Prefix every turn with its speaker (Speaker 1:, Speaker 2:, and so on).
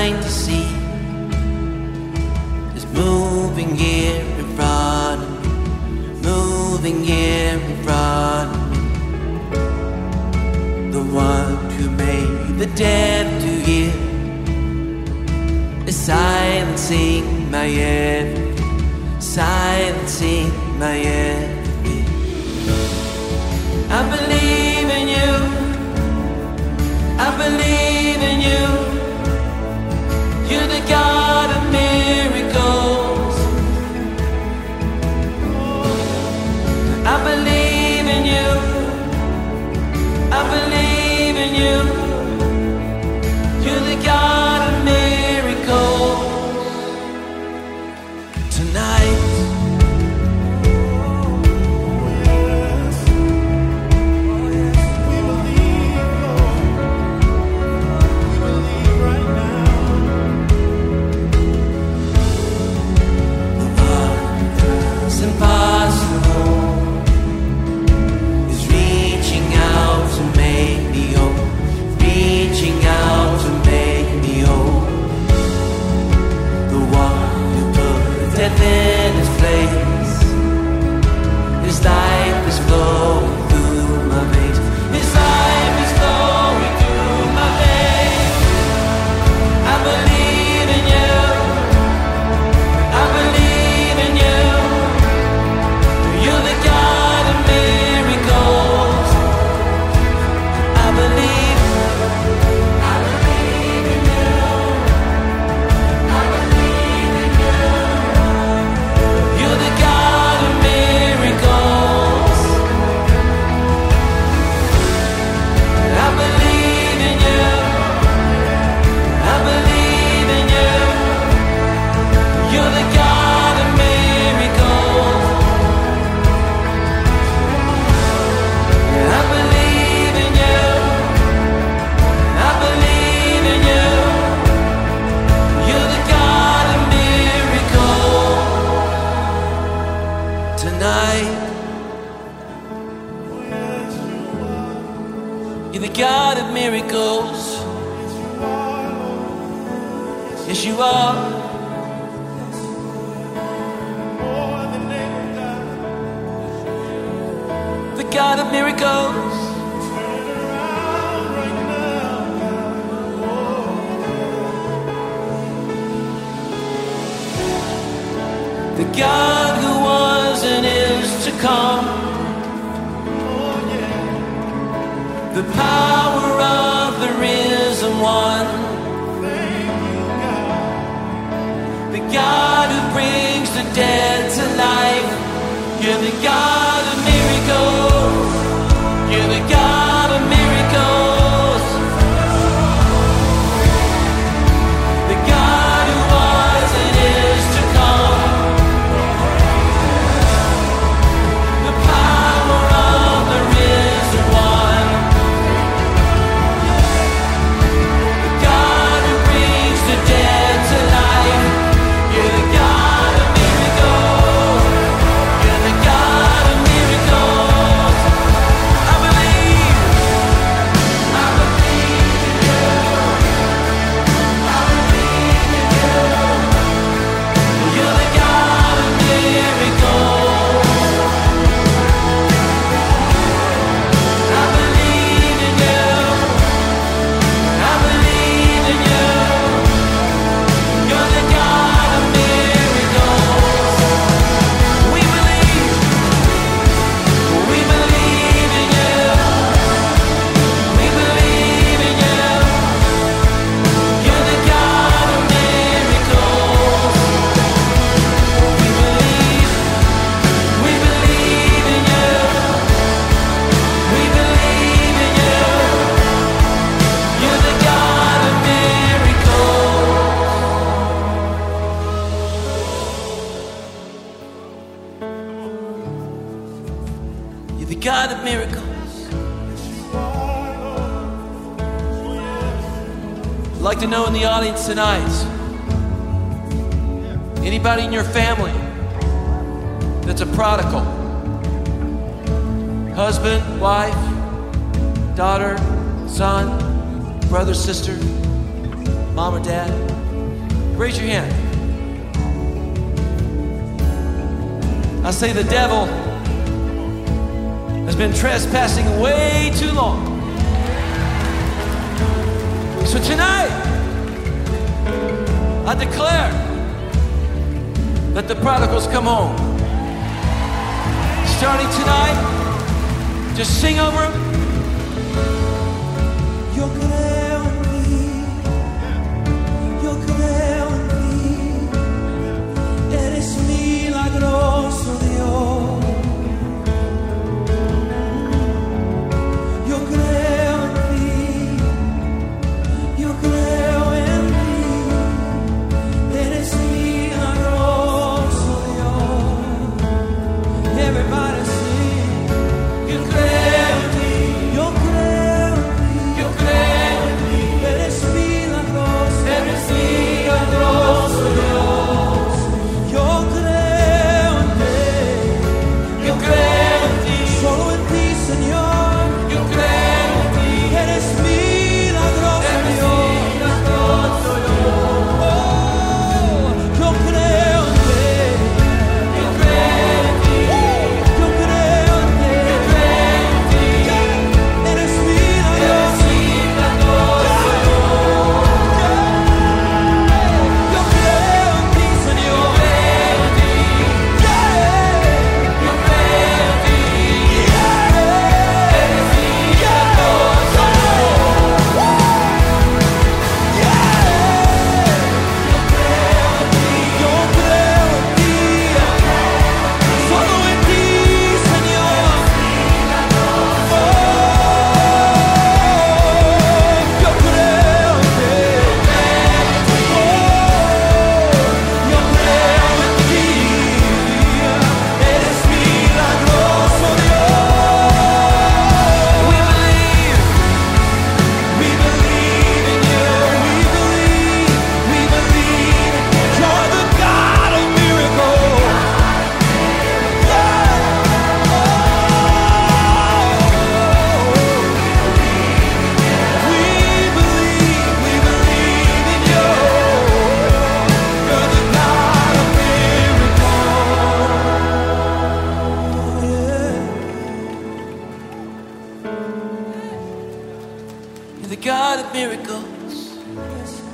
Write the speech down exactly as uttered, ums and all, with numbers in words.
Speaker 1: sight to see is moving here in front of me, moving here in front of me. The one who made the deaf to hear is silencing my envy, silencing my envy. I believe in you, I believe in you. You're the God of miracles. I believe in you, I believe in you. You're the God of miracles. Tonight, in his place, his life is flowing through my veins. His life is flowing through my veins. I believe in you, I believe in you. You're the God of miracles. I believe, I believe in you, I believe in you. You're the God of miracles. I believe in you, I believe in you. You're the God of miracles. I believe in you, I believe in you. You're the God of miracles. Tonight, you're the God of miracles. Yes, you are. The God of miracles. The God who was and is to come. The power of the risen one. The God who brings the dead to life. You're the God of miracles. You're the God of miracles. The God who was and is to come. The power of the risen one. The God who brings the dead to life. You're the God of miracles. You're the God of miracles. I believe, I believe in you. I believe in you. You're the God of miracles. I believe in you. I believe in you. You're the God of miracles. We believe, we believe in you. We believe in you. You're the God of miracles. We believe, we believe in you. We believe in you. You're the God of miracles. You're the God of miracles. I'd like to know in the audience tonight, anybody in your family that's a prodigal? Husband, wife, daughter, son, brother, sister, mom or dad? Raise your hand. I say the devil has been trespassing way too long. So tonight, I declare that the prodigals come home. Starting tonight, just sing over them.
Speaker 2: Yo creo en ti, yo creo en ti, eres milagroso Dios. Yo creo en ti, yo creo en ti, eres milagroso Dios. Everybody sing, yo creo en ti, yo creo en ti, yo creo en ti, eres milagroso, eres milagroso Dios. Yo creo en ti, yo creo en ti, solo en ti Señor, yo creo en ti, eres milagroso Dios. Oh, yo creo en ti, yo creo en ti, yo creo en ti, eres milagroso. Yo creo en ti, Señor. Yo creo en ti. Yo creo en ti. Solo en ti, Señor. Oh, yo creo en ti. Oh, yo creo en ti. Eres milagroso Dios. We believe. We believe in you. We believe. We believe. You're the God of miracles. Yeah. Oh. We believe. We believe in you. You're the God of miracles. Yeah.
Speaker 1: You're the God of miracles.
Speaker 2: Yes,